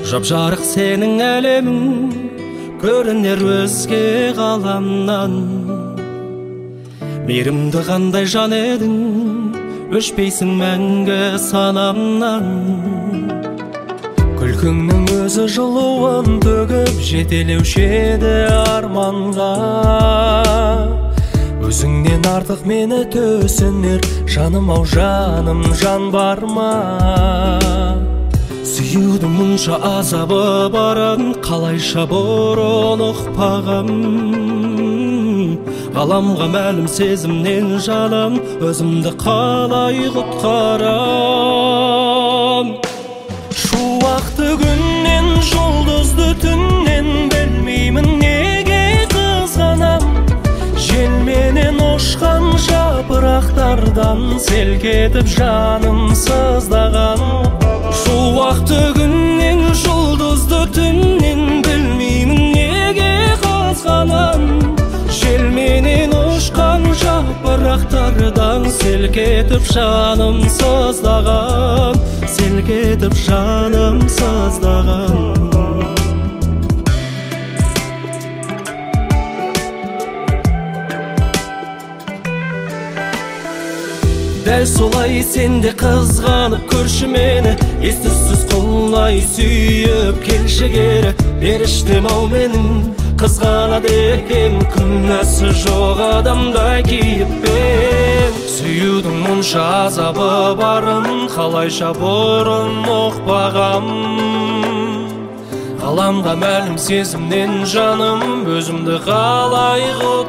Жап-жарық сенің әлемің, көрінер өзге ғаламнан. Мейірімді қандай жан едің, өшпейсің мәңгі санамнан. Күлкіңнің өзі жылуын төгіп, жетелеуші еді арманға. Өзіңнен артық мені төсінер, жаным-ау жаным, жан бар ма? Сүюдің мұнша азабы барын, қалайша бұрын ұқпағам. Ғаламға мәлім сезімнен жанам, өзімді қалай құтқарам? Шуақты күннен, жұлдызды түннен, білмеймін неге қызғанам. Желменен ұшқан жапырақтардан, селк етіп жаным сыздаған. Шуақты күннен, жұлдызды түннен, білмеймін неге қызғанам. Желменен ұшқан жапырақтардан, селк етіп жаным сыздаған. Селк етіп жаным сыздаған. Дәл солай сен де қызғанып көрші мені, ес-түссіз құлай сүйіп келші кері. Періштем-ау менің қызғанады екем, күнәсі жоқ адамдай кейіппен. Сүюдің мұнша азабы барын, қалайша бұрын ұқпағам. Ғаламға мәлім сезімнен жаным, өзімді қалай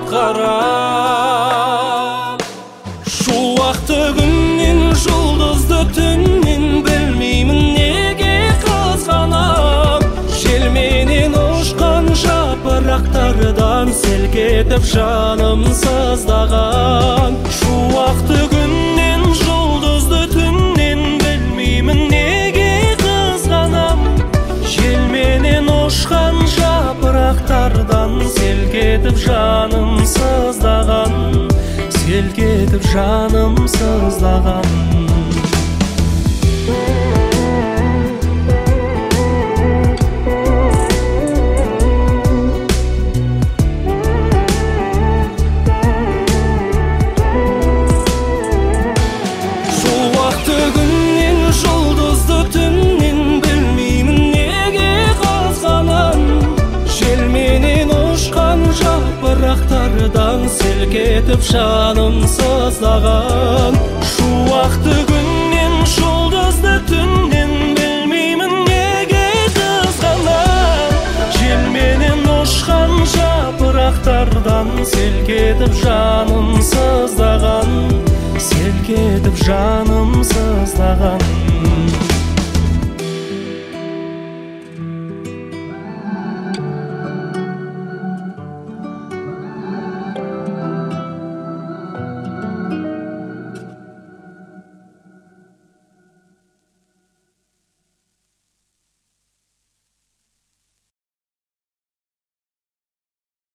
құтқарам? Шуақты күннен, жұлдызды түннен, білмеймін неге қызғанам. Желменен ұшқан жапырақтардан, селк етіп жаным сыздаған. Шуақты күннен, жұлдызды түннен, білмеймін неге қызғанам. Желменен ұшқан жапырақтардан, селк етіп жаным сыздаған. Селк етіп жаным сыздаған. Шуақты күннен, жұлдызды түннен, білмеймін неге қызғанам. Желменен ұшқан жапырақтардан, селк етіп жаным сыздаған.